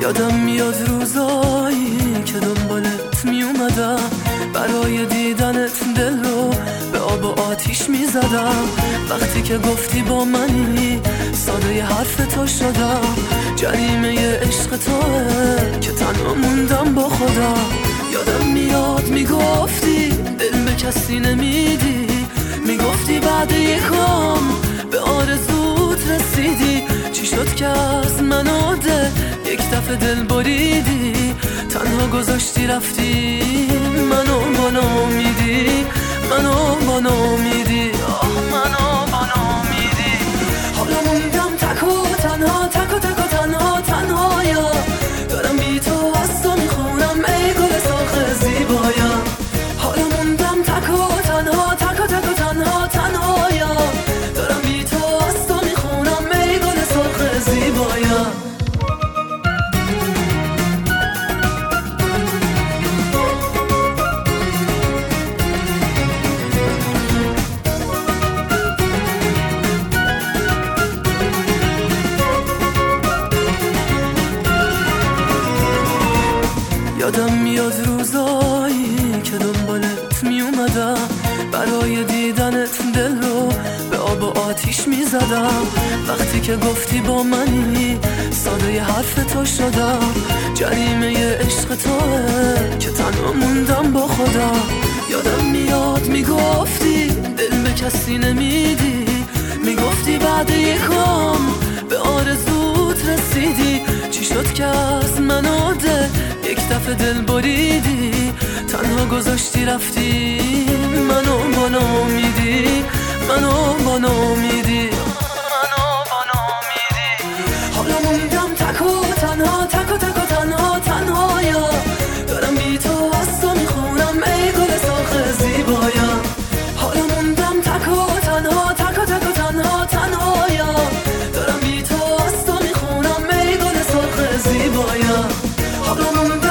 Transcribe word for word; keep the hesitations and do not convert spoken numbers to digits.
یادم میاد روزایی که دنبالت میومدم، برای دیدنت دل رو به آب و آتیش میزدم. وقتی که گفتی با منی ساده ی حرف تو شدم. جریمه عشق توه که تنها موندم با خودم. یادم میاد میگفتی دل به کسی نمیدی، میگفتی بعد یکم به آرزوت رسیدی. چی شد که از من و دل یک دفعه دل بریدی؟ تنها گذاشتی رفتی منو با نامیدی، منو با نامیدی، آه منو با نامیدی. حالا موندم تک و تنها، تک و تک و تنها تنها یا دارم بی تو از تو میخونم ای گل سرخ زیبایم. حالا موندم تک و تنها، تک و تک و تنها تنها یا دارم بی تو از تو میخونم ای گل سرخ زیبایم. یادم میاد روزایی که دنبالت میومدم، برای دیدنت دل رو به آب و آتیش میزدم. وقتی که گفتی با منی ساده ی حرف تو شدم. جریمه عشق توه که تنها موندم با خودم. یادم میاد میگفتی دل به کسی نمیدی، میگفتی بعد یکم به آرزوت رسیدی. چی شد که از من و دل یک دفعه دل بریدی؟ تنها گذاشتی رفتی منو با نامیدی، منو با نامیدی، منو با نامیدی. حالا موندم تک و تنها، تک و تک و تنها تنها یا دارم بی تو از تو میخونم ای گل سرخ زیبایم. حالا موندم تک و تنها، تک و تک و تنها تنها یا دارم بی تو از تو میخونم ای گل سرخ زیبایم. حالا موندم